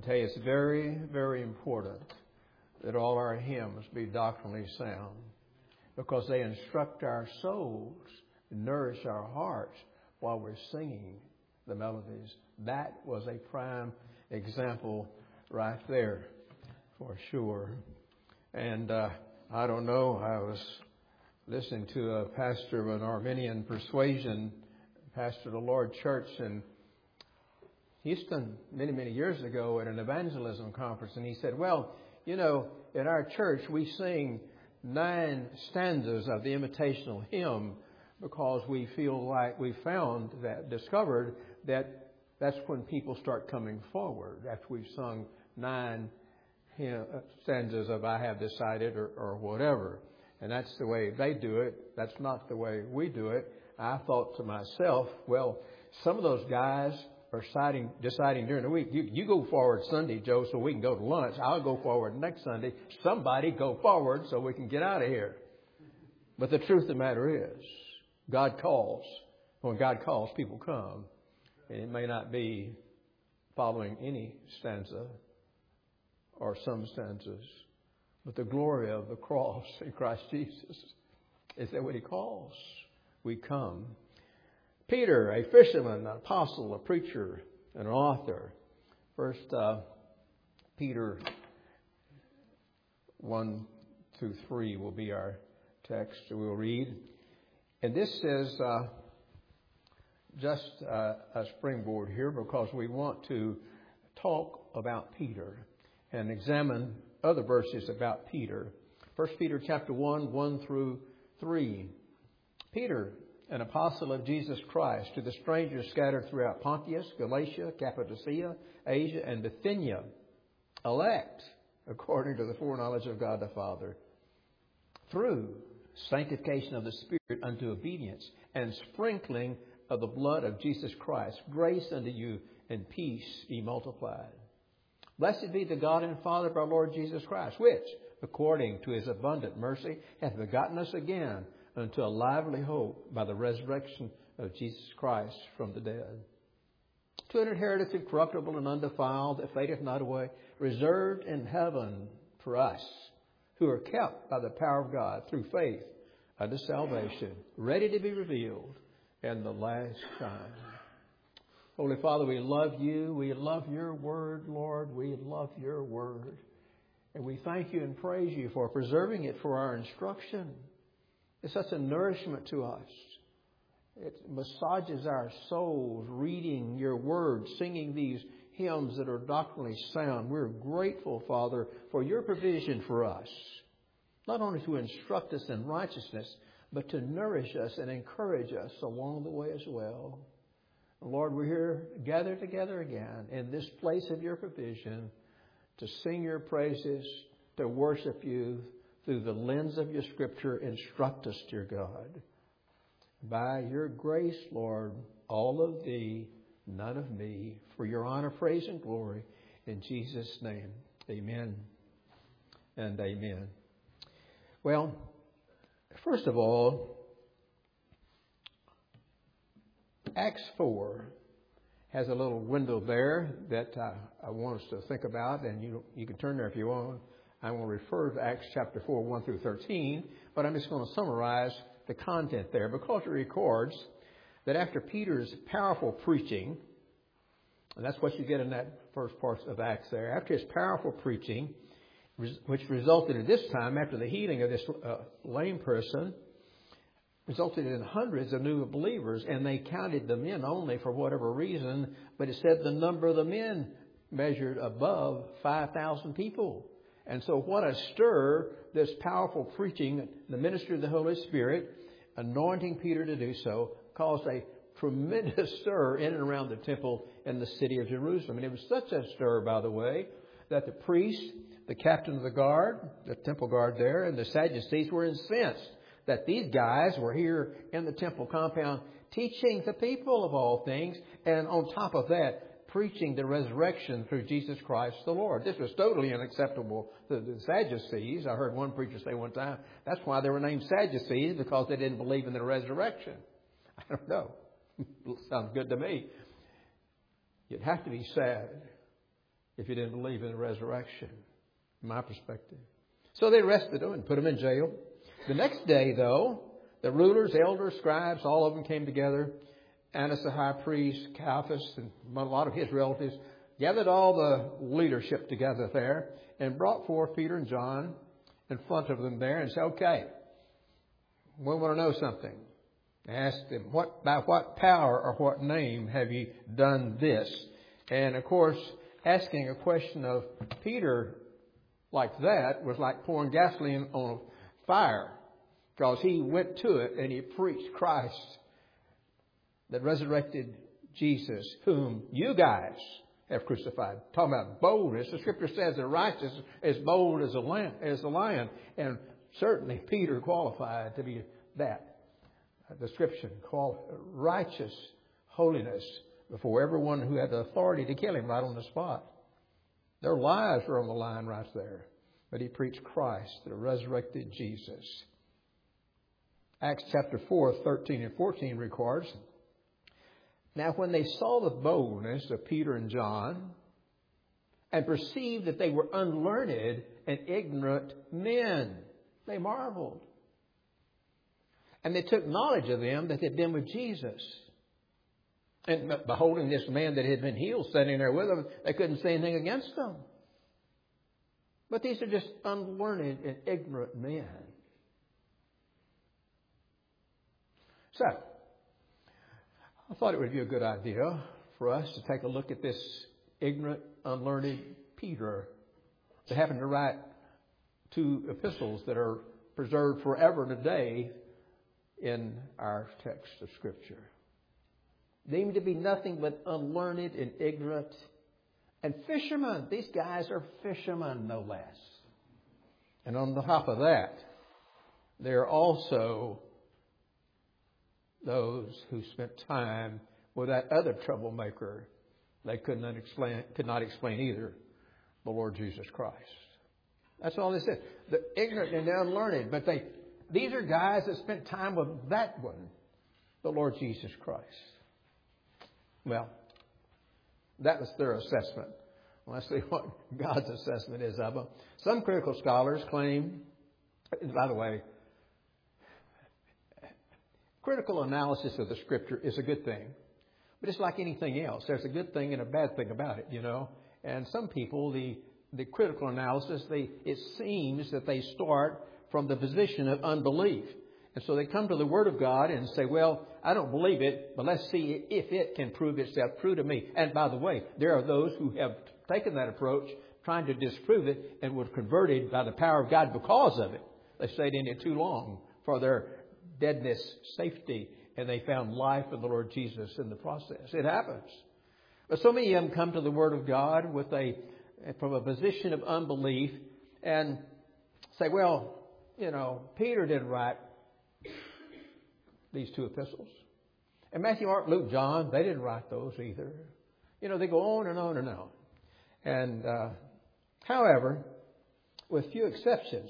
tell you, it's very, very important that all our hymns be doctrinally sound, because they instruct our souls, nourish our hearts while we're singing the melodies. That was a prime example right there, for sure. And I don't know, I was listening to a pastor of an Arminian persuasion, pastor of the Lord Church in Houston many, many years ago at an evangelism conference. And he said, well, you know, at our church we sing 9 stanzas of the invitational hymn because we feel like we discovered that that's when people start coming forward after we've sung 9 stanzas of I Have Decided or whatever. And that's the way they do it. That's not the way we do it. I thought to myself, well, some of those guys are deciding during the week, you go forward Sunday, Joe, so we can go to lunch. I'll go forward next Sunday. Somebody go forward so we can get out of here. But the truth of the matter is, God calls. When God calls, people come. And it may not be following any stanza or some stanzas, but the glory of the cross in Christ Jesus is that when He calls, we come. Peter, a fisherman, an apostle, a preacher, an author. First Peter 1 through 3 will be our text we'll read. And this is just a springboard here because we want to talk about Peter and examine other verses about Peter. 1 Peter chapter 1, 1 through 3. Peter, an apostle of Jesus Christ, to the strangers scattered throughout Pontus, Galatia, Cappadocia, Asia, and Bithynia, elect according to the foreknowledge of God the Father, through sanctification of the Spirit unto obedience, and sprinkling of the blood of Jesus Christ, grace unto you and peace be multiplied. Blessed be the God and Father of our Lord Jesus Christ, which, according to His abundant mercy, hath begotten us again unto a lively hope by the resurrection of Jesus Christ from the dead, to an inheritance incorruptible and undefiled, that fadeth not away, reserved in heaven for us, who are kept by the power of God through faith unto salvation, ready to be revealed in the last time. Holy Father, we love You. We love Your word, Lord. We love Your word. And we thank You and praise You for preserving it for our instruction. It's such a nourishment to us. It massages our souls reading Your word, singing these hymns that are doctrinally sound. We're grateful, Father, for Your provision for us, not only to instruct us in righteousness, but to nourish us and encourage us along the way as well. Lord, we're here gathered together again in this place of Your provision to sing Your praises, to worship You through the lens of Your Scripture. Instruct us, dear God. By Your grace, Lord, all of Thee, none of me, for Your honor, praise, and glory. In Jesus' name, amen and amen. Well, first of all, Acts 4 has a little window there that I want us to think about, and you can turn there if you want. I will refer to Acts chapter 4, 1 through 13, but I'm just going to summarize the content there because it records that after Peter's powerful preaching, and that's what you get in that first part of Acts there, after his powerful preaching, which resulted at this time, after the healing of this lame person, resulted in hundreds of new believers, and they counted the men only for whatever reason, but it said the number of the men measured above 5,000 people. And so what a stir this powerful preaching, the ministry of the Holy Spirit, anointing Peter to do so, caused a tremendous stir in and around the temple in the city of Jerusalem. And it was such a stir, by the way, that the priest, the captain of the guard, the temple guard there, and the Sadducees were incensed that these guys were here in the temple compound teaching the people of all things, and on top of that, preaching the resurrection through Jesus Christ the Lord. This was totally unacceptable to the Sadducees. I heard one preacher say one time, that's why they were named Sadducees, because they didn't believe in the resurrection. I don't know. Sounds good to me. You'd have to be sad if you didn't believe in the resurrection, from my perspective. So they arrested him and put him in jail. The next day, though, the rulers, elders, scribes, all of them came together. Annas the high priest, Caiaphas, and a lot of his relatives gathered all the leadership together there and brought forth Peter and John in front of them there and said, okay, we want to know something. Asked them, by what power or what name have you done this? And of course, asking a question of Peter like that was like pouring gasoline on a fire, because he went to it and he preached Christ, that resurrected Jesus, whom you guys have crucified. Talking about boldness. The Scripture says the righteous is bold as a lion. And certainly Peter qualified to be that description, called righteous holiness before everyone who had the authority to kill him right on the spot. Their lives were on the line right there. But he preached Christ, the resurrected Jesus. Acts chapter 4, 13 and 14 records, now when they saw the boldness of Peter and John and perceived that they were unlearned and ignorant men, they marveled. And they took knowledge of them that had been with Jesus. And beholding this man that had been healed standing there with them, they couldn't say anything against them. But these are just unlearned and ignorant men. So, I thought it would be a good idea for us to take a look at this ignorant, unlearned Peter that happened to write 2 epistles that are preserved forever today in our text of Scripture. Deemed to be nothing but unlearned and ignorant. And fishermen. These guys are fishermen, no less. And on the top of that, they're also those who spent time with that other troublemaker. They could not explain either, the Lord Jesus Christ. That's all they said. The ignorant and the unlearned. But these are guys that spent time with that one, the Lord Jesus Christ. Well, that was their assessment. Well, let's see what God's assessment is of them. Some critical scholars claim, by the way, critical analysis of the Scripture is a good thing. But it's like anything else. There's a good thing and a bad thing about it, you know. And some people, the critical analysis, it seems that they start from the position of unbelief. And so they come to the Word of God and say, well, I don't believe it, but let's see if it can prove itself true to me. And by the way, there are those who have taken that approach, trying to disprove it, and were converted by the power of God because of it. They stayed in it too long for their deadness safety, and they found life in the Lord Jesus in the process. It happens. But so many of them come to the Word of God from a position of unbelief and say, well, you know, Peter didn't write these 2 epistles. And Matthew, Mark, Luke, John, they didn't write those either. You know, they go on and on and on. And, however, with few exceptions,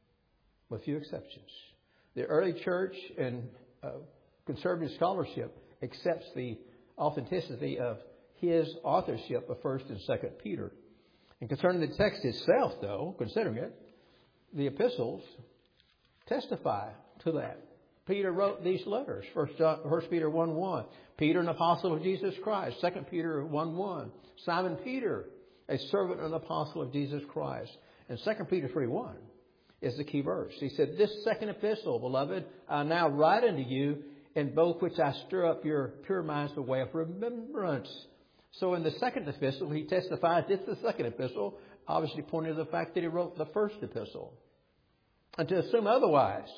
the early church and conservative scholarship accepts the authenticity of his authorship of 1st and 2nd Peter. And concerning the text itself, though, considering it, the epistles testify to that. Peter wrote these letters. 1 Peter 1:1. Peter, an apostle of Jesus Christ. 2 Peter 1:1. Simon Peter, a servant and apostle of Jesus Christ. And 2 Peter 3:1 is the key verse. He said, this second epistle, beloved, I now write unto you, in both which I stir up your pure minds by way of remembrance. So in the second epistle, he testifies it's the second epistle, obviously pointing to the fact that he wrote the first epistle. And to assume otherwise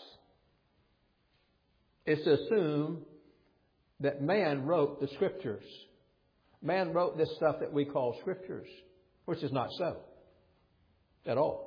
is to assume that man wrote the Scriptures. Man wrote this stuff that we call Scriptures, which is not so at all.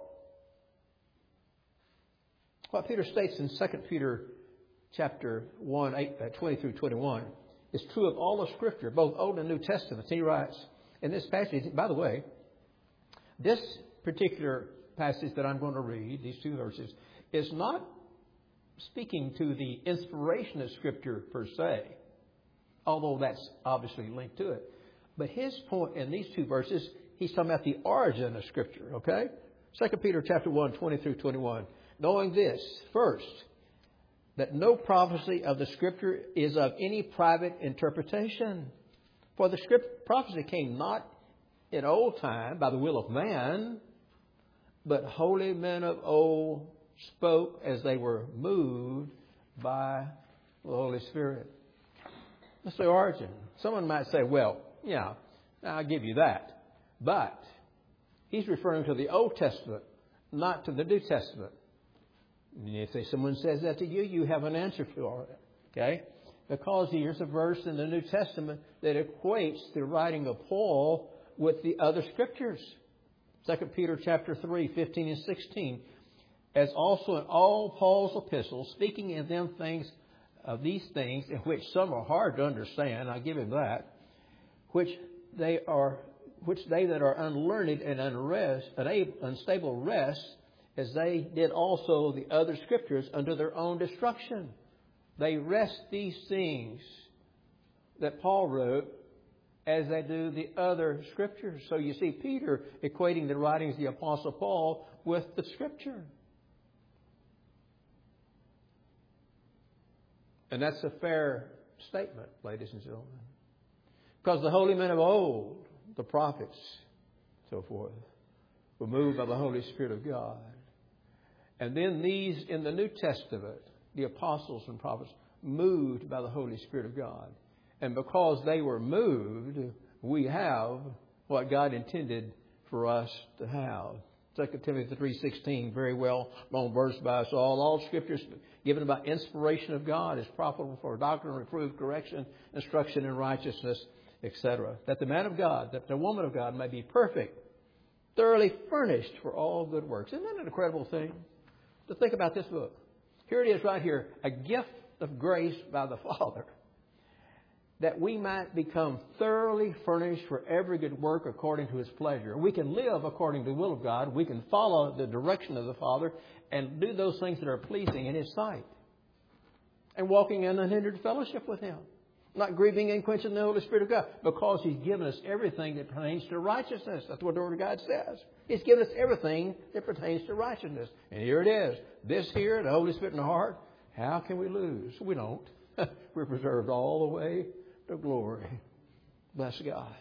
What Peter states in 2 Peter chapter 1, 20 through 21 is true of all of Scripture, both Old and New Testaments. He writes in this passage, by the way, this particular passage that I'm going to read, these 2 verses, is not speaking to the inspiration of Scripture per se, although that's obviously linked to it. But his point in these two verses, he's talking about the origin of Scripture, okay? 2 Peter chapter 1, 20 through 21. Knowing this, first, that no prophecy of the Scripture is of any private interpretation. For the prophecy came not in old time by the will of man, but holy men of old spoke as they were moved by the Holy Spirit. That's the origin. Someone might say, well, yeah, I'll give you that. But he's referring to the Old Testament, not to the New Testament. And if someone says that to you, you have an answer for it. Okay? Because here's a verse in the New Testament that equates the writing of Paul with the other Scriptures. 2 Peter chapter 3, 15 and 16. As also in all Paul's epistles, speaking in them things of these things, in which some are hard to understand, I'll give him that, which they that are unlearned and unstable rest, as they did also the other Scriptures under their own destruction. They rest these things that Paul wrote as they do the other Scriptures. So you see Peter equating the writings of the Apostle Paul with the Scripture. And that's a fair statement, ladies and gentlemen. Because the holy men of old, the prophets, so forth, were moved by the Holy Spirit of God. And then these in the New Testament, the apostles and prophets, moved by the Holy Spirit of God. And because they were moved, we have what God intended for us to have. 2 Timothy 3:16, very well known verse by us all. All Scripture is given by inspiration of God is profitable for doctrine, reproof, correction, instruction in righteousness, etc. That the man of God, that the woman of God may be perfect, thoroughly furnished for all good works. Isn't that an incredible thing? To think about this book. Here it is right here, a gift of grace by the Father, that we might become thoroughly furnished for every good work according to His pleasure. We can live according to the will of God. We can follow the direction of the Father and do those things that are pleasing in His sight. And walking in unhindered fellowship with Him. Not grieving and quenching the Holy Spirit of God. Because He's given us everything that pertains to righteousness. That's what the Word of God says. He's given us everything that pertains to righteousness. And here it is. This here, the Holy Spirit in the heart, how can we lose? We don't. We're preserved all the way to glory. Bless God.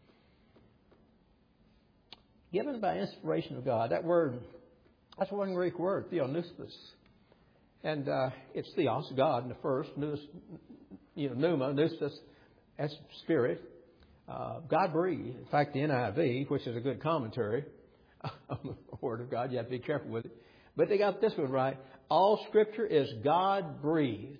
Given by inspiration of God. That word, that's one Greek word, theopneustos. And it's theos, God in the first, pneuma, pneustos, that's spirit. God breathed. In fact, the NIV, which is a good commentary on the Word of God, you have to be careful with it. But they got this one right. All Scripture is God breathed.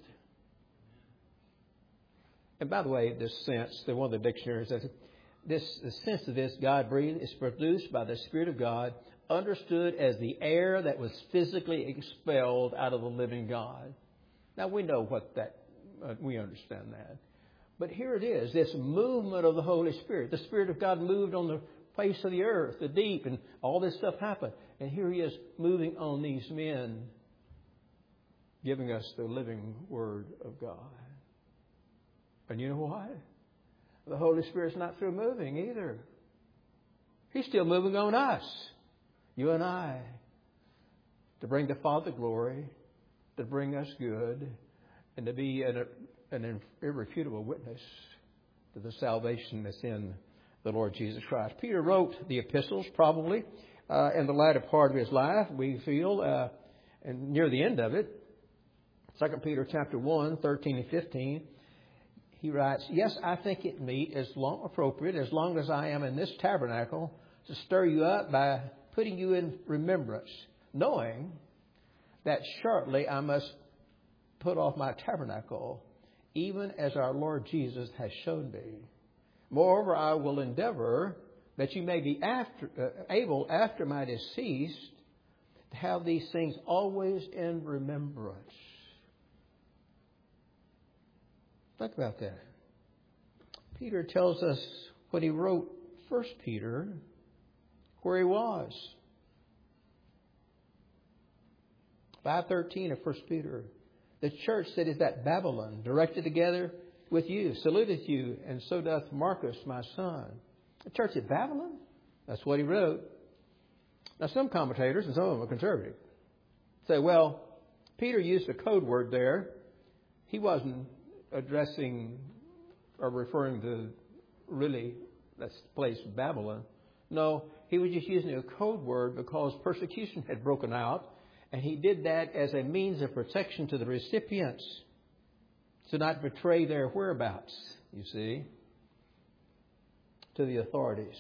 And by the way, this sense, one of the dictionaries says, the sense of this, God breathed, is produced by the Spirit of God, understood as the air that was physically expelled out of the living God. Now, we know what that, we understand that. But here it is, this movement of the Holy Spirit. The Spirit of God moved on the face of the earth, the deep, and all this stuff happened. And here He is moving on these men, giving us the living Word of God. And you know what? The Holy Spirit's not through moving either. He's still moving on us, you and I, to bring the Father glory, to bring us good, and to be an irrefutable witness to the salvation that's in the Lord Jesus Christ. Peter wrote the epistles probably in the latter part of his life, we feel, and near the end of it. 2 Peter chapter 1, 13 and 15. He writes, yes, I think it meet appropriate as long as I am in this tabernacle to stir you up by putting you in remembrance, knowing that shortly I must put off my tabernacle, even as our Lord Jesus has shown me. Moreover, I will endeavor that you may be able after my decease to have these things always in remembrance. Think about that. Peter tells us when he wrote 1 Peter where he was. 5:13 of 1 Peter. The church that is at Babylon, directed together with you, saluteth you, and so doth Marcus, my son. The church at Babylon? That's what he wrote. Now, some commentators, and some of them are conservative, say, well, Peter used a code word there. He wasn't addressing or referring to really that place, Babylon. No, he was just using a code word because persecution had broken out, and he did that as a means of protection to the recipients, to not betray their whereabouts, you see, to the authorities.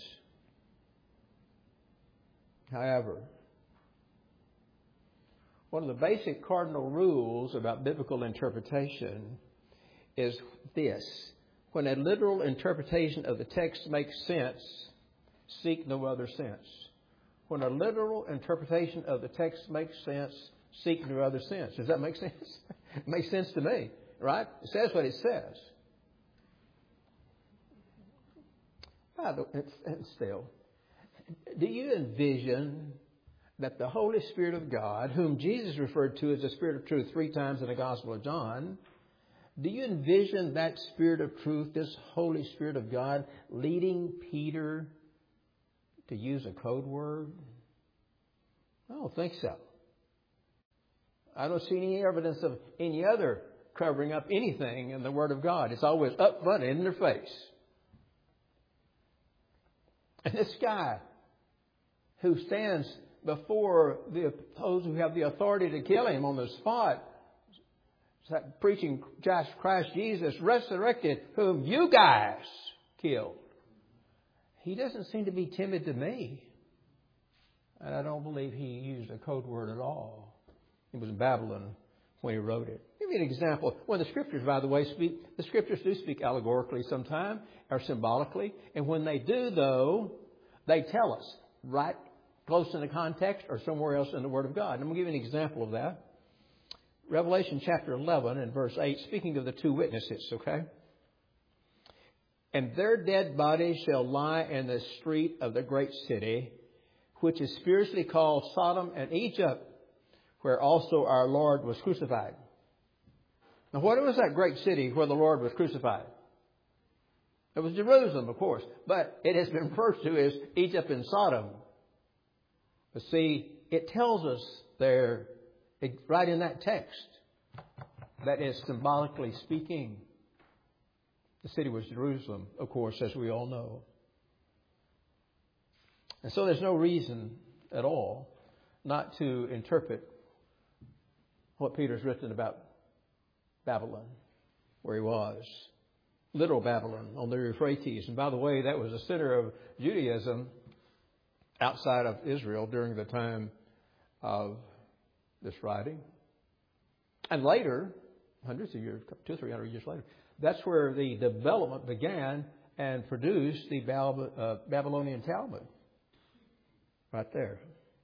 However, one of the basic cardinal rules about biblical interpretation is this: when a literal interpretation of the text makes sense, seek no other sense. When a literal interpretation of the text makes sense, seek no other sense. Does that make sense? It makes sense to me, right? It says what it says. And still, do you envision that the Holy Spirit of God, whom Jesus referred to as the Spirit of truth 3 times in the Gospel of John, do you envision that Spirit of truth, this Holy Spirit of God, leading Peter to use a code word? I don't think so. I don't see any evidence of any other covering up anything in the Word of God. It's always up front in their face. And this guy who stands before those who have the authority to kill him on the spot, preaching Christ Jesus resurrected, whom you guys killed. He doesn't seem to be timid to me. And I don't believe he used a code word at all. It was Babylon when he wrote it. Give me an example. When the Scriptures, by the way, the Scriptures do speak allegorically sometimes or symbolically. And when they do, though, they tell us right close in the context or somewhere else in the Word of God. And I'm going to give you an example of that. Revelation chapter 11 and verse 8, speaking of the 2 witnesses, okay? And their dead bodies shall lie in the street of the great city, which is spiritually called Sodom and Egypt, where also our Lord was crucified. Now, what was that great city where the Lord was crucified? It was Jerusalem, of course, but it has been referred to as Egypt and Sodom. But see, it tells us there, right in that text, that is symbolically speaking, the city was Jerusalem, of course, as we all know. And so there's no reason at all not to interpret what Peter's written about Babylon, where he was. Literal Babylon on the Euphrates. And by the way, that was the center of Judaism outside of Israel during the time of this writing. And later, hundreds of years, 200 or 300 years later, that's where the development began and produced the Babylonian Talmud. Right there.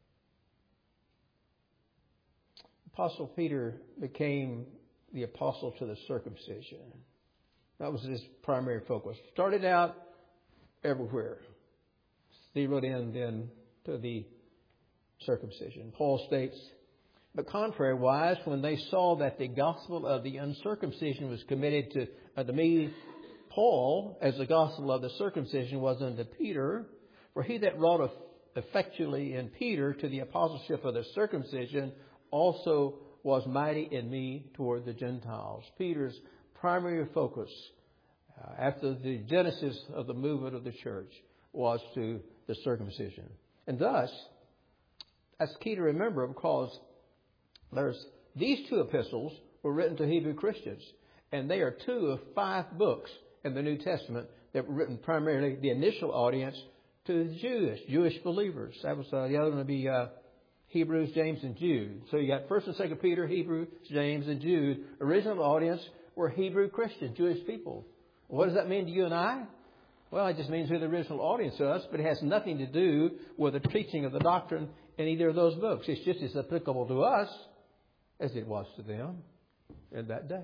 Apostle Peter became the apostle to the circumcision. That was his primary focus. Started out everywhere. Zeroed in then to the circumcision. Paul states, but contrariwise, when they saw that the gospel of the uncircumcision was committed to me, Paul, as the gospel of the circumcision was unto Peter, for he that wrought effectually in Peter to the apostleship of the circumcision also was mighty in me toward the Gentiles. Peter's primary focus after the genesis of the movement of the church was to the circumcision. And thus, that's key to remember because these 2 epistles were written to Hebrew Christians. And they are 2 of 5 books in the New Testament that were written primarily, the initial audience, to the Jewish believers. That was the other one would be Hebrews, James, and Jude. So you got 1st and 2nd Peter, Hebrews, James, and Jude. Original audience were Hebrew Christians, Jewish people. What does that mean to you and I? Well, it just means who the original audience was, but it has nothing to do with the teaching of the doctrine in either of those books. It's just as applicable to us as it was to them in that day.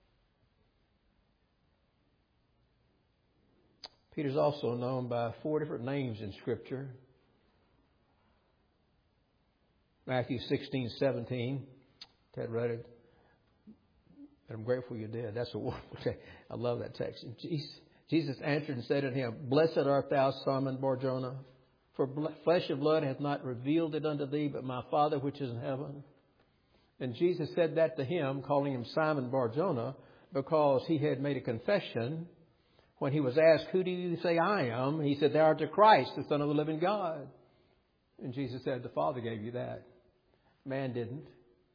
Peter's also known by 4 different names in Scripture. Matthew 16:17. Ted read it. And I'm grateful you did. That's a wonderful text. I love that text. And Jesus answered and said unto him, Blessed art thou, Simon Bar-Jonah, for flesh and blood hath not revealed it unto thee, but my Father which is in heaven. And Jesus said that to him, calling him Simon Bar-Jonah, because he had made a confession. When he was asked, Who do you say I am? He said, Thou art the Christ, the Son of the living God. And Jesus said, The Father gave you that. Man didn't.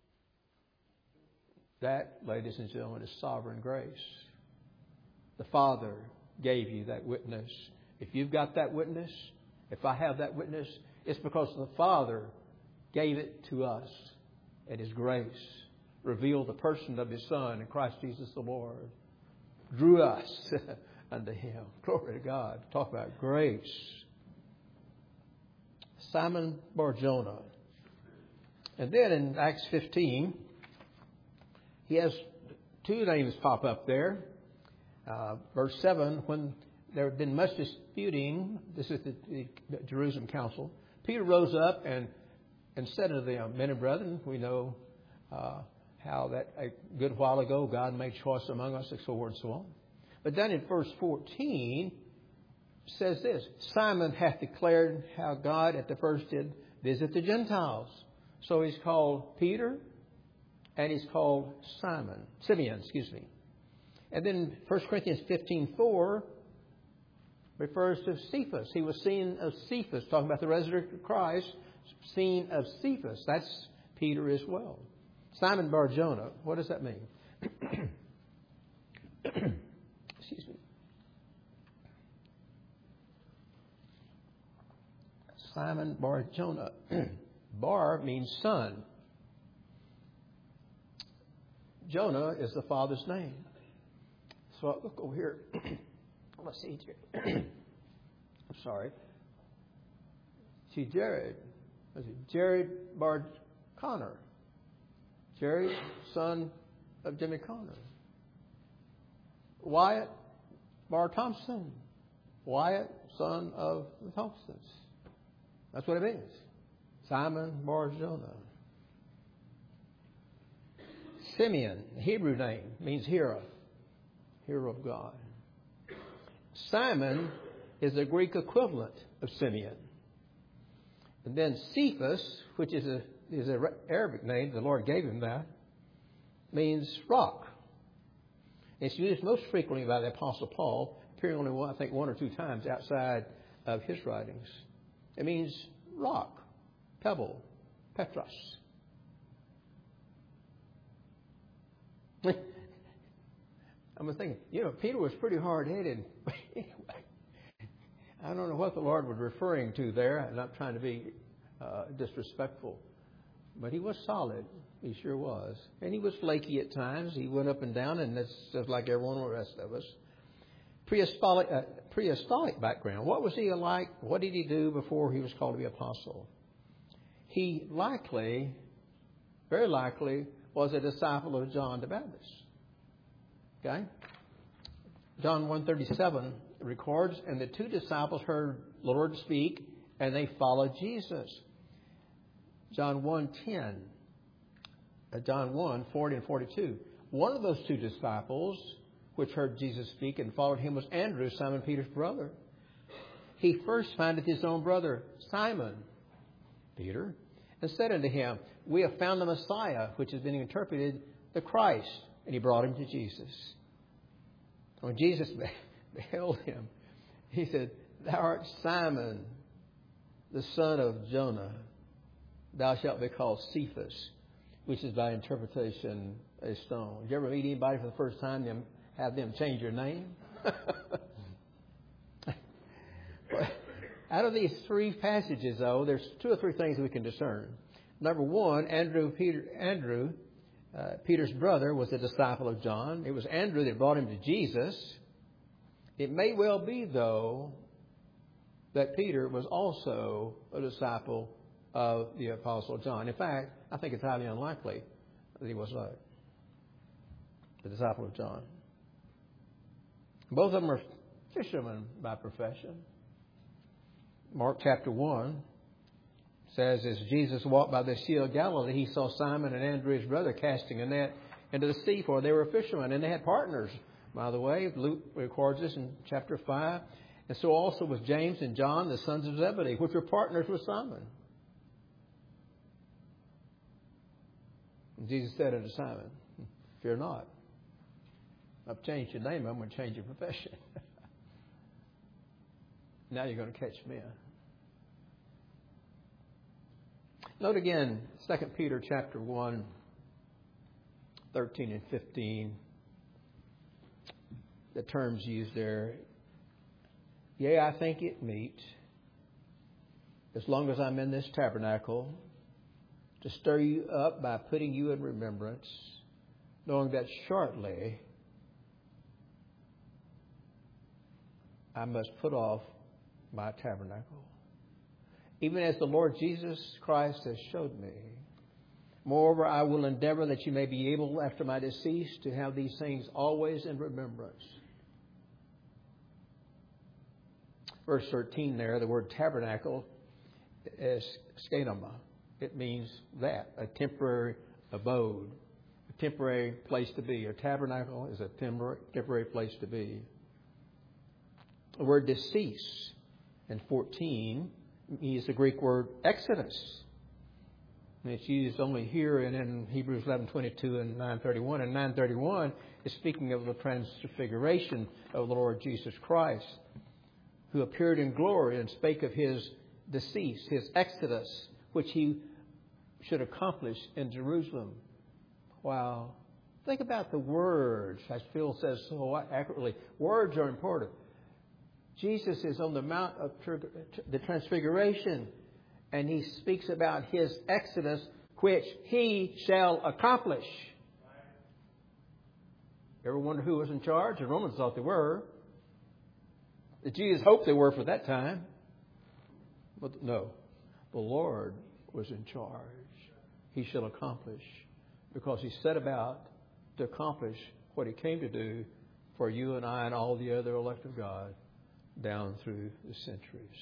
That, ladies and gentlemen, is sovereign grace. The Father gave you that witness. If you've got that witness, if I have that witness, it's because the Father gave it to us at His grace, revealed the person of His Son in Christ Jesus the Lord, drew us unto Him. Glory to God. Talk about grace. Simon Bar-Jonah. And then in Acts 15, he has two names pop up there. Verse 7, when there had been much disputing, this is the Jerusalem council, Peter rose up and said unto them, Men and brethren, we know how that a good while ago God made choice among us, and so forth and so on. But then in verse 14 says this, Simon hath declared how God at the first did visit the Gentiles. So he's called Peter and he's called Simeon. And then 1 Corinthians 15:4 refers to Cephas. He was seen of Cephas, talking about the resurrected Christ, seen of Cephas. That's Peter as well. Simon Bar-Jonah, what does that mean? Excuse me. Simon Bar-Jonah. Bar means son. Jonah is the father's name. So I'll look over here. Let's see here. I'm sorry. See, Jared Bar-Connor. Jared, son of Jimmy Connor. Wyatt Bar-Thompson. Wyatt, son of the Thompsons. That's what it means. Simon Bar-Jonah. Simeon, Hebrew name, means hero. Hero of God. Simon is the Greek equivalent of Simeon. And then Cephas, which is an Arabic name, the Lord gave him that, means rock. It's used most frequently by the Apostle Paul, appearing only one or two times outside of his writings. It means rock, pebble, Petros. I was thinking, Peter was pretty hard-headed. Anyway, I don't know what the Lord was referring to there. I'm not trying to be disrespectful. But he was solid. He sure was. And he was flaky at times. He went up and down, and that's just like everyone the rest of us. Preapostolic background. What was he like? What did he do before he was called to be apostle? He very likely, was a disciple of John the Baptist. Okay? John 1:37 records, and the two disciples heard the Lord speak, and they followed Jesus. John 1:10, John 1:40 and 42. One of those two disciples, which heard Jesus speak and followed him, was Andrew, Simon Peter's brother. He first findeth his own brother, Simon Peter, and said unto him, We have found the Messiah, which has been interpreted the Christ. And he brought him to Jesus. When Jesus beheld him, he said, Thou art Simon, the son of Jonah. Thou shalt be called Cephas, which is by interpretation a stone. Did you ever meet anybody for the first time and have them change your name? Out of these three passages, though, there's two or three things we can discern. Number one, Peter's brother, was a disciple of John. It was Andrew that brought him to Jesus. It may well be, though, that Peter was also a disciple of the Apostle John. In fact, I think it's highly unlikely that he was not the disciple of John. Both of them are fishermen by profession. Mark chapter 1 says, as Jesus walked by the Sea of Galilee, he saw Simon and Andrew his brother casting a net into the sea, for they were fishermen. And they had partners, by the way. Luke records this in chapter 5. And so also was James and John, the sons of Zebedee, which were partners with Simon. And Jesus said unto Simon, fear not. I've changed your name. I'm going to change your profession. Now you're going to catch men. Note again, 2 Peter chapter 1, 13 and 15. The terms used there. Yea, I think it meet, as long as I'm in this tabernacle, to stir you up by putting you in remembrance, knowing that shortly I must put off my tabernacle, even as the Lord Jesus Christ has showed me. Moreover, I will endeavor that you may be able, after my decease, to have these things always in remembrance. Verse 13 there, the word tabernacle is skenoma. It means that, a temporary abode, a temporary place to be. A tabernacle is a temporary place to be. The word decease in 14 is the Greek word exodus. And it's used only here and in Hebrews 11:22 and 9:31. And 9:31 is speaking of the transfiguration of the Lord Jesus Christ, who appeared in glory and spake of his decease, his exodus, which he should accomplish in Jerusalem. Wow. Think about the words, as Phil says so accurately. Words are important. Jesus is on the Mount of the Transfiguration, and he speaks about his exodus, which he shall accomplish. Ever wonder who was in charge? The Romans thought they were. The Jews hoped they were for that time. But no, the Lord was in charge. He shall accomplish, because he set about to accomplish what he came to do for you and I and all the other elect of God down through the centuries.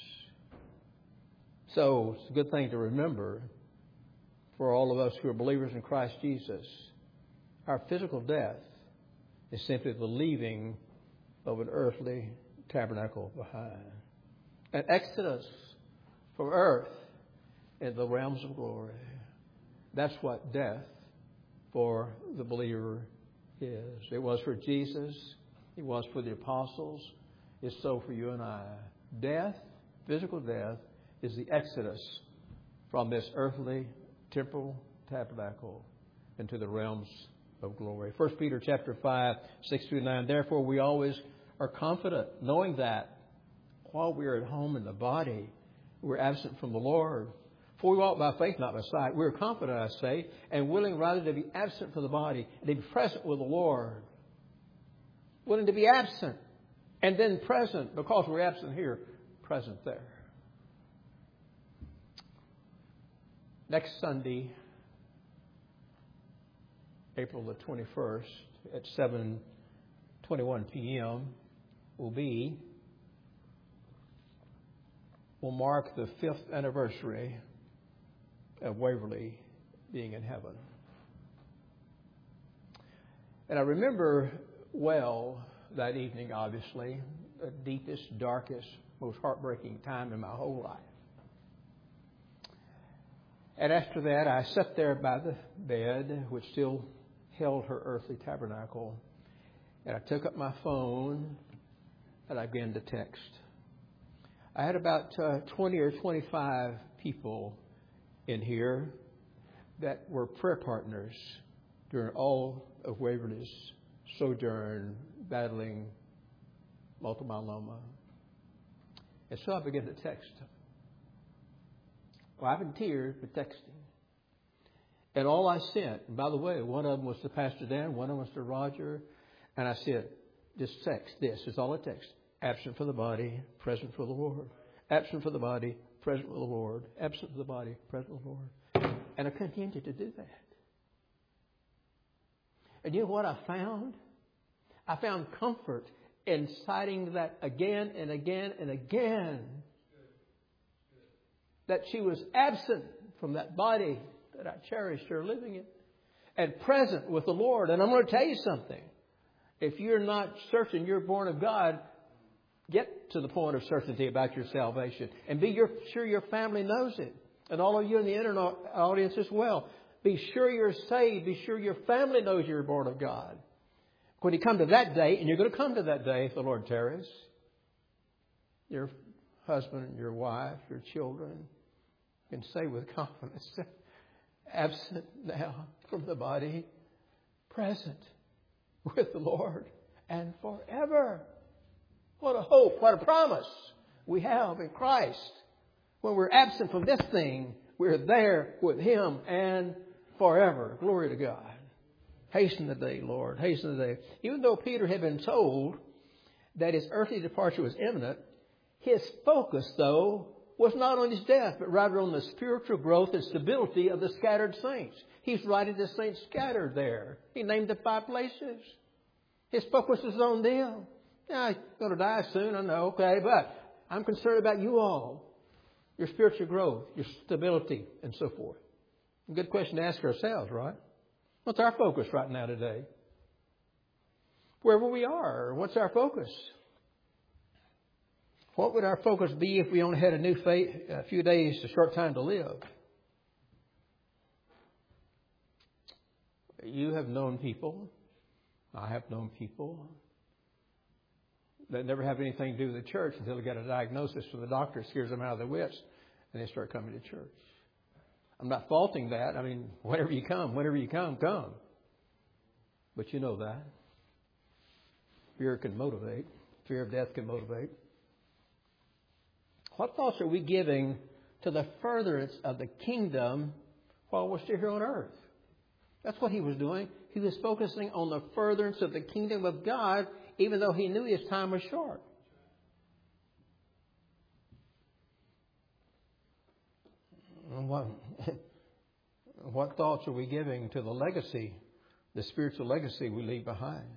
So it's a good thing to remember for all of us who are believers in Christ Jesus. Our physical death is simply the leaving of an earthly tabernacle behind. An exodus from earth in the realms of glory. That's what death for the believer is. It was for Jesus. It was for the apostles. It's so for you and I. Death, physical death, is the exodus from this earthly temporal tabernacle into the realms of glory. 1 Peter chapter 5, 6 through 9. Therefore, we always are confident, knowing that while we are at home in the body, we're absent from the Lord. For we walk by faith, not by sight. We're confident, I say, and willing rather to be absent from the body and to be present with the Lord. Willing to be absent and then present, because we're absent here, present there. Next Sunday, April the 21st at 7:21 p.m. will mark the 5th anniversary of Waverly being in heaven. And I remember well that evening, obviously, the deepest, darkest, most heartbreaking time in my whole life. And after that, I sat there by the bed, which still held her earthly tabernacle, and I took up my phone and I began to text. I had about 20 or 25 people in here that were prayer partners during all of Waverly's sojourn battling multiple myeloma. And so I began to text them. Well, I've been tears, but texting. And all I sent, and by the way, one of them was to Pastor Dan, one of them was to Roger, and I said, just text this. It's all I text. Absent for the body, present for the Lord. Absent for the body, present for the Lord. Absent for the body, present for the Lord. And I continued to do that. And you know what I found? I found comfort in citing that again and again and again. That she was absent from that body that I cherished her living in. and present with the Lord. And I'm going to tell you something. If you're not certain you're born of God, get to the point of certainty about your salvation. And be sure your family knows it. And all of you in the internet audience as well. Be sure you're saved. Be sure your family knows you're born of God. When you come to that day, and you're going to come to that day if the Lord tarries, your husband, your wife, your children can say with confidence, absent now from the body, present with the Lord and forever. What a hope, what a promise we have in Christ. When we're absent from this thing, we're there with Him and forever. Glory to God. Hasten the day, Lord. Hasten the day. Even though Peter had been told that his earthly departure was imminent, his focus, though, was not on his death, but rather on the spiritual growth and stability of the scattered saints. He's writing the saints scattered there. He named the 5 places. His focus was on them. Yeah, he's going to die soon, I know, okay, but I'm concerned about you all, your spiritual growth, your stability, and so forth. A good question to ask ourselves, right? What's our focus right now today? Wherever we are, what's our focus? What would our focus be if we only had a few days, a short time to live? You have known people. I have known people that never have anything to do with the church until they get a diagnosis from the doctor, scares them out of their wits, and they start coming to church. I'm not faulting that. I mean, whenever you come, come. But you know that. Fear can motivate. Fear of death can motivate. What thoughts are we giving to the furtherance of the kingdom while we're still here on earth? That's what he was doing. He was focusing on the furtherance of the kingdom of God, even though he knew his time was short. What thoughts are we giving to the legacy, the spiritual legacy we leave behind?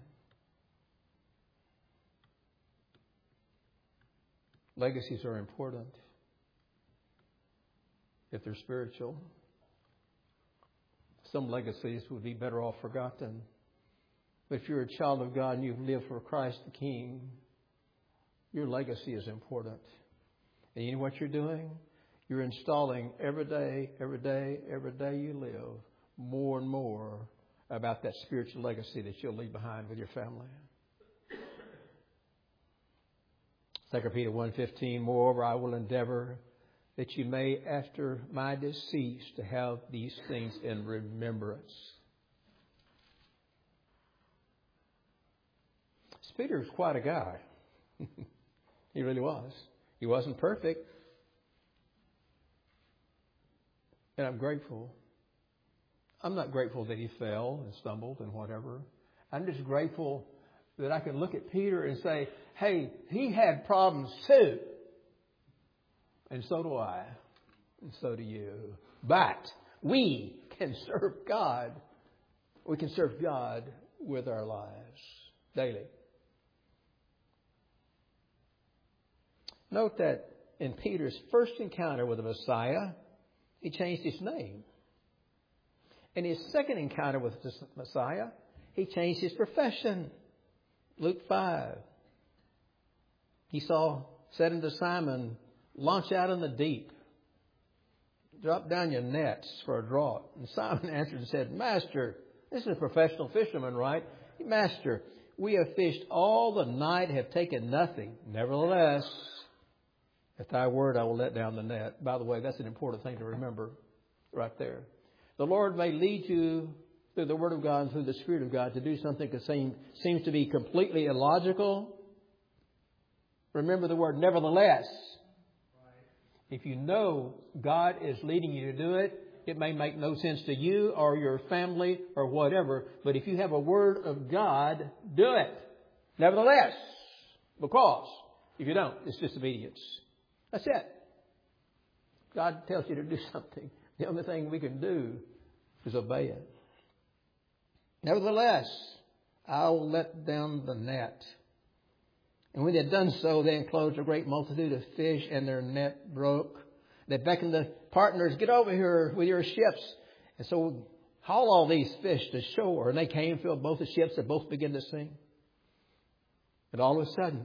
Legacies are important if they're spiritual. Some legacies would be better off forgotten. But if you're a child of God and you've lived for Christ the King, your legacy is important. And you know what you're doing? You're installing every day you live, more and more about that spiritual legacy that you'll leave behind with your family. 2 Peter 1:15, moreover, I will endeavor that you may, after my decease, to have these things in remembrance. Peter was quite a guy. He really was. He wasn't perfect. And I'm grateful. I'm not grateful that he fell and stumbled and whatever. I'm just grateful that I can look at Peter and say, hey, he had problems too. And so do I. And so do you. But we can serve God. We can serve God with our lives daily. Note that in Peter's first encounter with the Messiah, he changed his name. In his second encounter with the Messiah, he changed his profession. Luke 5. He said unto Simon, launch out in the deep. Drop down your nets for a draught. And Simon answered and said, Master, this is a professional fisherman, right? Master, we have fished all the night, have taken nothing. Nevertheless, at thy word I will let down the net. By the way, that's an important thing to remember right there. The Lord may lead you through the Word of God and through the Spirit of God to do something that seems to be completely illogical. Remember the word nevertheless. If you know God is leading you to do it, it may make no sense to you or your family or whatever. But if you have a word of God, do it. Nevertheless. Because if you don't, it's disobedience. That's it. God tells you to do something. The only thing we can do is obey it. Nevertheless, I'll let down the net. And when they had done so, they enclosed a great multitude of fish, and their net broke. They beckoned the partners, get over here with your ships. And so Haul all these fish to shore. And they came, filled both the ships, and both began to sink. And all of a sudden,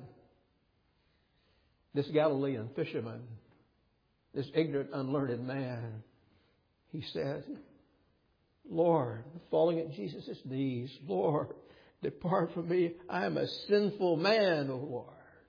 this Galilean fisherman, this ignorant, unlearned man, he said, Lord, falling at Jesus' knees, Lord, depart from me. I am a sinful man, O Lord.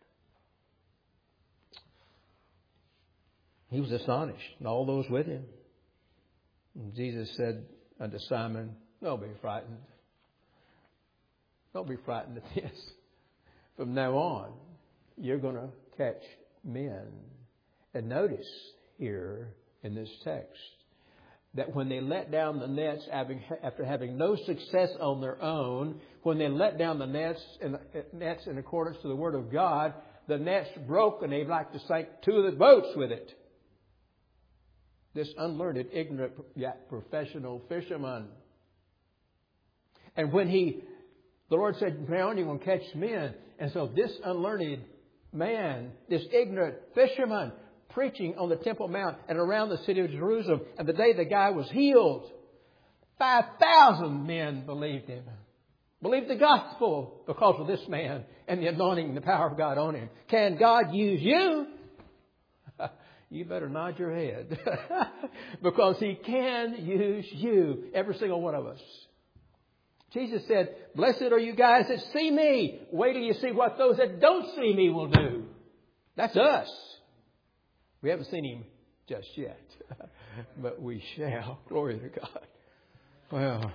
He was astonished, and all those with him. And Jesus said unto Simon, don't be frightened. Don't be frightened at this. From now on, you're going to catch men. And notice here in this text that when they let down the nets after having no success on their own, when they let down the nets in accordance to the Word of God, the nets broke and they'd like to sink two of the boats with it. This unlearned, ignorant, yet professional fisherman. And when the Lord said, now you're going to catch men. And so this unlearned man, this ignorant fisherman, preaching on the Temple Mount and around the city of Jerusalem. And the day the guy was healed, 5,000 men believed him. Believed the gospel because of this man and the anointing and the power of God on him. Can God use you? You better nod your head. Because He can use you, every single one of us. Jesus said, blessed are you guys that see me. Wait till you see what those that don't see me will do. That's us. We haven't seen Him just yet. But we shall. Glory to God. Well,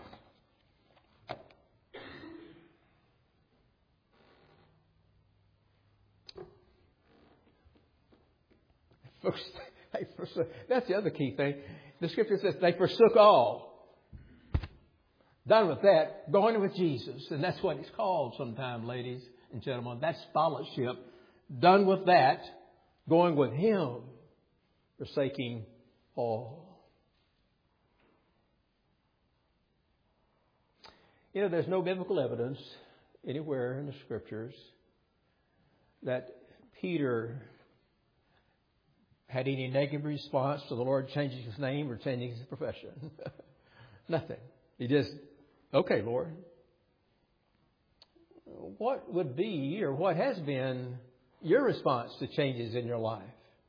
that's the other key thing. The Scripture says they forsook all. Done with that, going with Jesus. And that's what it's called sometimes, ladies and gentlemen. That's fellowship. Done with that, going with Him, forsaking all. You know, there's no biblical evidence anywhere in the Scriptures that Peter had any negative response to the Lord changing his name or changing his profession. Nothing. He just, okay, Lord. What would be or what has been your response to changes in your life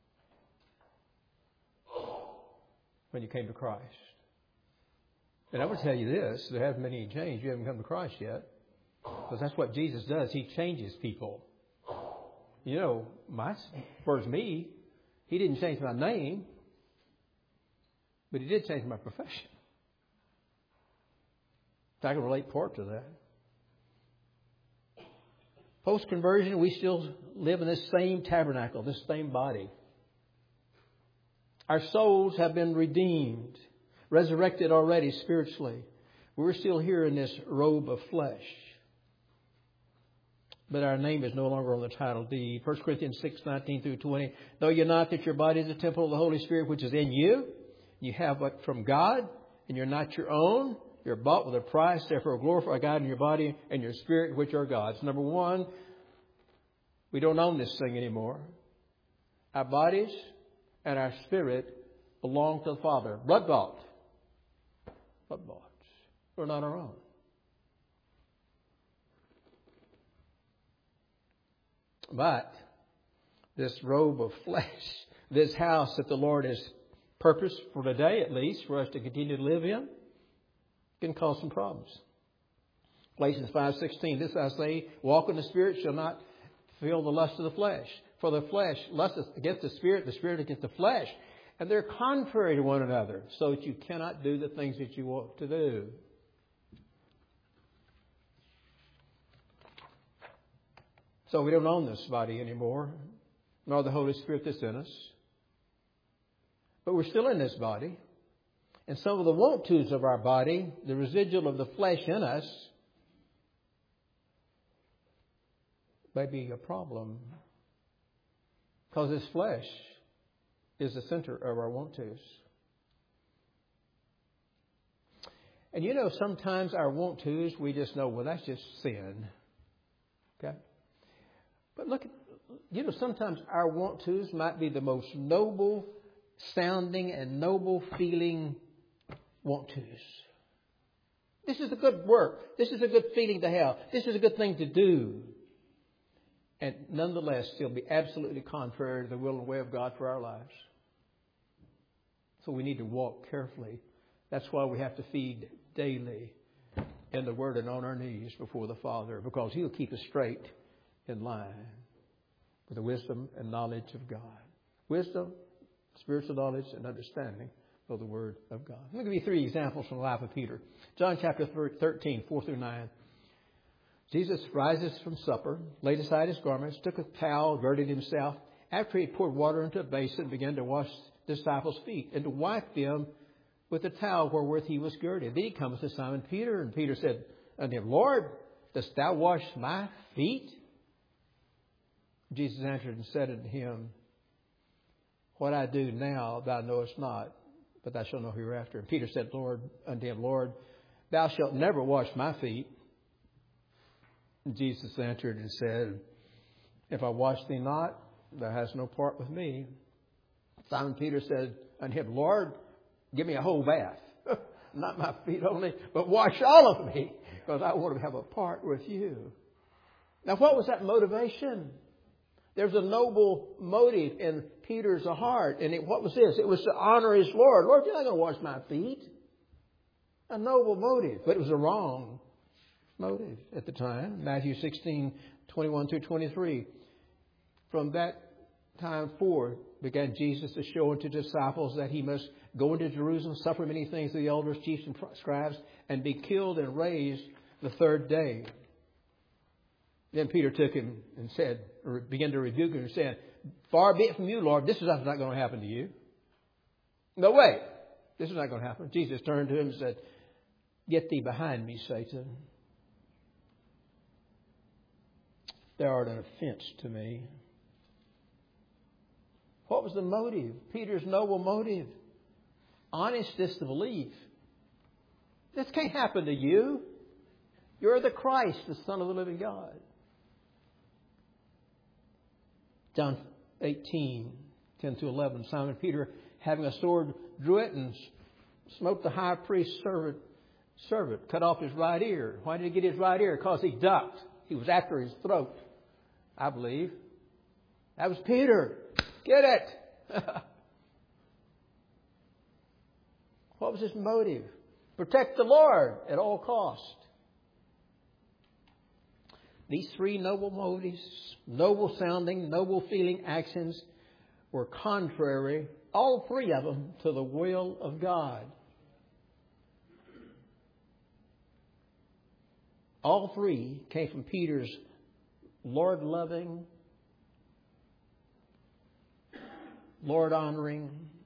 when you came to Christ? And I would tell you this, there haven't been any change. You haven't come to Christ yet. Because that's what Jesus does. He changes people. You know, for me, He didn't change my name, but He did change my profession. I can relate part to that. Post-conversion, we still live in this same tabernacle, this same body. Our souls have been redeemed, resurrected already spiritually. We're still here in this robe of flesh. But our name is no longer on the title deed. 1 Corinthians 6:19 through 20. Know ye not that your body is a temple of the Holy Spirit which is in you? You have what from God, and you're not your own. You're bought with a price. Therefore glorify God in your body and your spirit, which are God's. Number one, we don't own this thing anymore. Our bodies and our spirit belong to the Father. Blood bought. Blood bought. We're not our own. But this robe of flesh, this house that the Lord has purposed for today, at least, for us to continue to live in, can cause some problems. Galatians 5:16, this I say, walk in the Spirit, shall not fulfill the lust of the flesh. For the flesh lusteth against the Spirit against the flesh. And they're contrary to one another, so that you cannot do the things that you want to do. So we don't own this body anymore, nor the Holy Spirit that's in us. But we're still in this body. And some of the want-tos of our body, the residual of the flesh in us, may be a problem. Because this flesh is the center of our want-tos. And you know, sometimes our want-tos, we just know, well, that's just sin. Okay? But look, you know, sometimes our want-tos might be the most noble sounding and noble feeling want-tos. This is a good work. This is a good feeling to have. This is a good thing to do. And nonetheless, still be absolutely contrary to the will and way of God for our lives. So we need to walk carefully. That's why we have to feed daily in the Word and on our knees before the Father, because He'll keep us straight in line with the wisdom and knowledge of God. Wisdom, spiritual knowledge, and understanding of the Word of God. Let me give you 3 examples from the life of Peter. John chapter 13, 4 through 9. Jesus rises from supper, laid aside his garments, took a towel, girded himself. After he had poured water into a basin, began to wash the disciples' feet and to wipe them with the towel wherewith he was girded. Then he comes to Simon Peter, and Peter said unto him, Lord, dost thou wash my feet? Jesus answered and said unto him, What I do now thou knowest not, but thou shalt know hereafter. And Peter said unto him, Lord, thou shalt never wash my feet. And Jesus answered and said, If I wash thee not, thou hast no part with me. Simon Peter said unto him, Lord, give me a whole bath. Not my feet only, but wash all of me, because I want to have a part with you. Now, what was that motivation? There's a noble motive in Peter's heart. And what was this? It was to honor his Lord. Lord, you're not going to wash my feet. A noble motive, but it was a wrong motive at the time. Matthew 16, 21 through 23. From that time forth began Jesus to show unto disciples that he must go into Jerusalem, suffer many things to the elders, chiefs, and scribes, and be killed and raised the 3rd day. Then Peter took him and said, or began to rebuke him and said, Far be it from you, Lord, this is not going to happen to you. No way. This is not going to happen. Jesus turned to him and said, Get thee behind me, Satan. Thou art an offense to me. What was the motive? Peter's noble motive. Honest disbelief. This can't happen to you. You're the Christ, the Son of the living God. John 18, 10 to 11. Simon Peter, having a sword, drew it and smote the high priest's servant, cut off his right ear. Why did he get his right ear? Because he ducked. He was after his throat, I believe. That was Peter. Get it. What was his motive? Protect the Lord at all cost. These 3 noble motives, noble sounding, noble feeling actions were contrary, all 3 of them, to the will of God. All 3 came from Peter's Lord-loving, Lord-honoring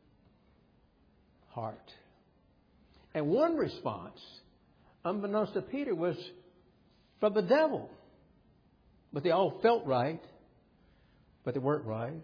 heart. And one response, unbeknownst to Peter, was from the devil. But they all felt right, but they weren't right.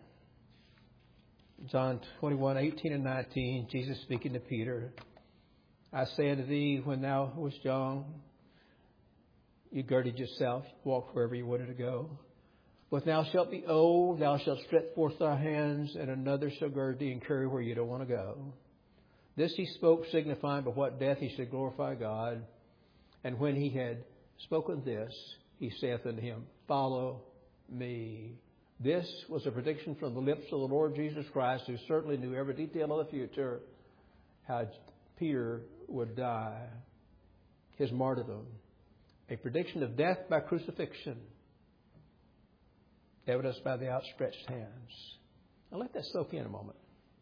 John 21, 18 and 19, Jesus speaking to Peter, I say unto thee, when thou wast young, you girded yourself, walked wherever you wanted to go. But thou shalt be old, thou shalt stretch forth thy hands, and another shall gird thee and carry where you don't want to go. This he spoke, signifying by what death he should glorify God. And when he had spoken this, he saith unto him, Follow me. This was a prediction from the lips of the Lord Jesus Christ, who certainly knew every detail of the future, how Peter would die, his martyrdom. A prediction of death by crucifixion, evidenced by the outstretched hands. Now let that soak in a moment.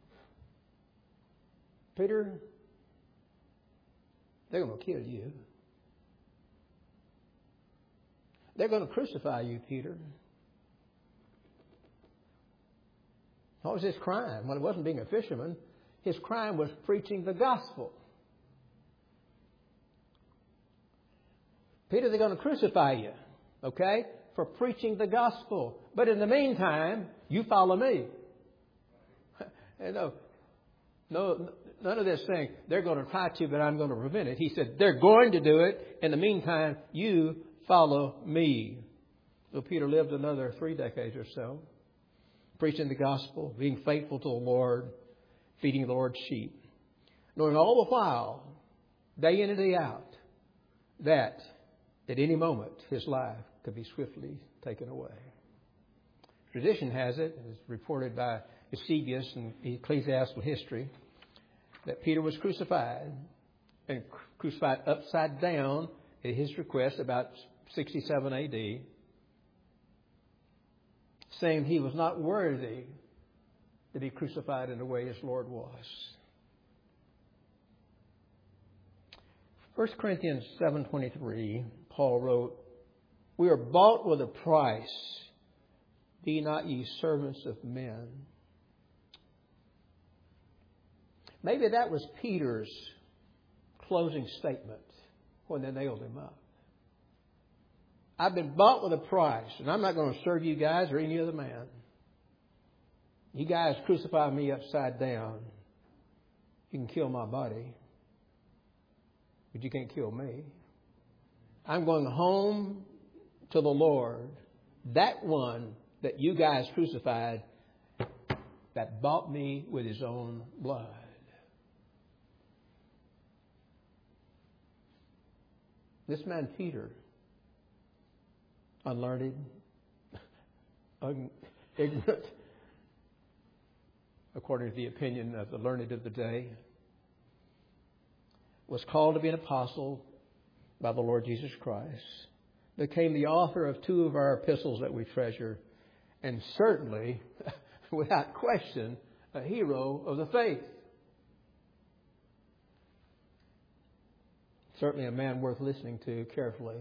Peter, they're going to kill you. They're going to crucify you, Peter. What was his crime? Well, it wasn't being a fisherman. His crime was preaching the gospel. Peter, they're going to crucify you, okay, for preaching the gospel. But in the meantime, you follow me. No, none of this saying, they're going to try to, but I'm going to prevent it. He said, they're going to do it. In the meantime, you follow me. So Peter lived another 3 decades or so, preaching the gospel, being faithful to the Lord, feeding the Lord's sheep. Knowing all the while, day in and day out, that at any moment his life could be swiftly taken away. Tradition has it, as reported by Eusebius in Ecclesiastical History, that Peter was crucified, and crucified upside down at his request about 67 A.D., saying he was not worthy to be crucified in the way his Lord was. 1 Corinthians 7:23, Paul wrote, "We are bought with a price. Be not ye servants of men." Maybe that was Peter's closing statement when they nailed him up. I've been bought with a price, and I'm not going to serve you guys or any other man. You guys crucify me upside down. You can kill my body, but you can't kill me. I'm going home to the Lord, that one that you guys crucified, that bought me with his own blood. This man, Peter, unlearned, ignorant, according to the opinion of the learned of the day, was called to be an apostle by the Lord Jesus Christ, became the author of 2 of our epistles that we treasure, and certainly, without question, a hero of the faith. Certainly a man worth listening to carefully.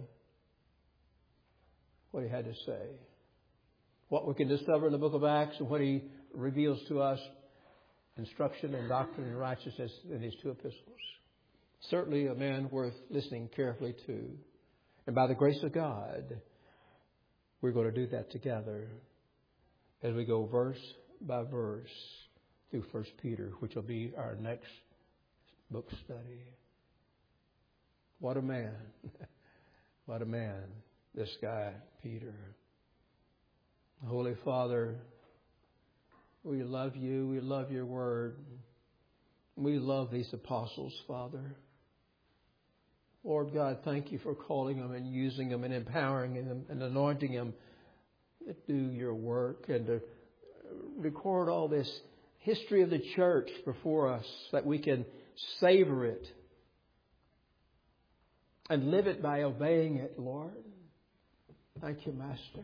What he had to say. What we can discover in the book of Acts and what he reveals to us, instruction and doctrine and righteousness in these 2 epistles. Certainly a man worth listening carefully to. And by the grace of God, we're going to do that together as we go verse by verse through 1 Peter, which will be our next book study. What a man. What a man, this guy, Peter. Holy Father, we love you. We love your word. We love these apostles, Father. Lord God, thank you for calling them and using them and empowering them and anointing them to do your work and to record all this history of the church before us that we can savor it and live it by obeying it, Lord. Thank you, Master,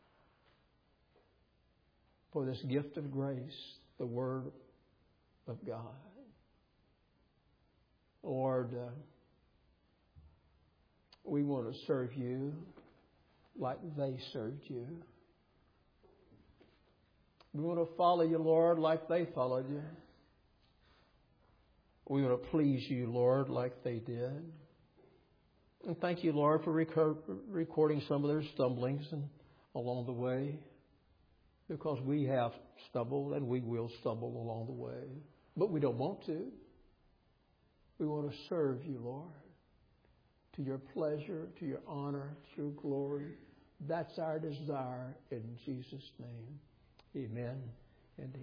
for this gift of grace, the Word of God. Lord, we want to serve you like they served you. We want to follow you, Lord, like they followed you. We want to please you, Lord, like they did. And thank you, Lord, for recording some of their stumblings along the way, because we have stumbled and we will stumble along the way. But we don't want to. We want to serve you, Lord, to your pleasure, to your honor, to your glory. That's our desire in Jesus' name. Amen and amen.